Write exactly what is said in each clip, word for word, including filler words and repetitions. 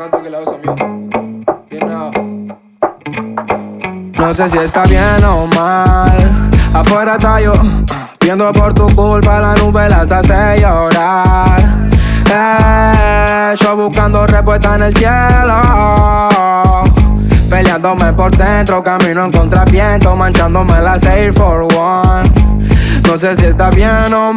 Canto que la usa mío. You know. No sé si está bien o mal. Afuera está yo, viendo por tu culpa la nube las hace llorar. Eh, yo buscando respuesta en el cielo, peleándome por dentro, camino en contraviento, manchándome las Air for One. No sé si está bien o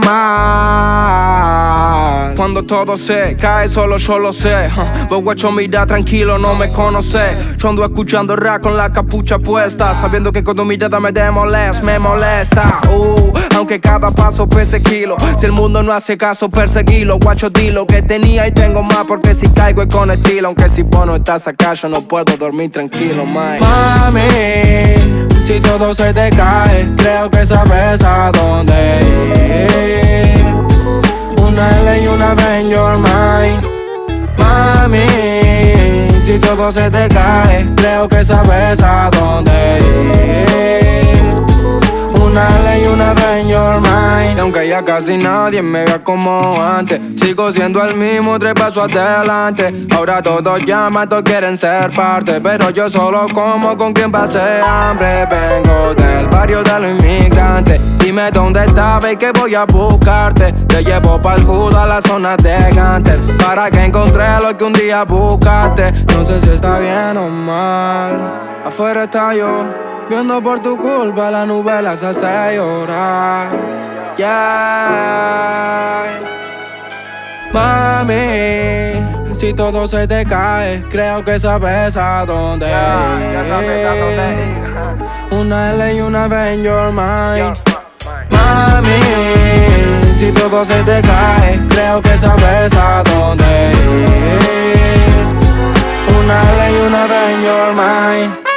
mal. Cuando todo se cae, solo yo lo sé. uh, Vos guacho, mira tranquilo, no me conoce. Yo ando escuchando rap con la capucha puesta, sabiendo que con tu mirada me demolest, me molesta. uh, Aunque cada paso pese kilo. Si el mundo no hace caso, perseguilo. Guacho, di lo que tenía y tengo más, porque si caigo es con estilo. Aunque si vos no estás acá, yo no puedo dormir tranquilo, man. Mami, si todo se te cae, creo que sabes a dónde ir. Una L y una B en your mind. Mami, si todo se te cae, creo que sabes a dónde ir. Una L y una B en your mind. Y aunque ya casi nadie me vea como antes, sigo siendo el mismo, tres pasos adelante. Ahora todos llaman, todos quieren ser parte, pero yo solo como con quien pase hambre. Vengo del barrio de los inmigrantes. Dime dónde estás y que voy a buscarte. Te llevo pa'l judo a la zona de Ganter, para que encontré lo que un día buscaste. No sé si está bien o mal. Afuera está yo, viendo por tu culpa la nube las hace llorar. Yeah. Mami, si todo se te cae, creo que sabes a dónde Ya, ir. ya sabes a dónde ir. Una L y una B en your mind. Mami, si todo se te cae, creo que sabes a dónde ir. Una L y una B en your mind.